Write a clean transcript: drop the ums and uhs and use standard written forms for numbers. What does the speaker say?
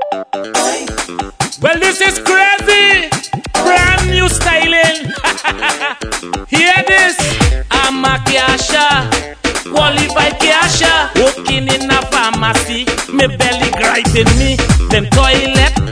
Well, this is crazy. Brand new styling. Hear this. I'm a cashier, qualified cashier, working in a pharmacy. Me belly griping me. Them toilet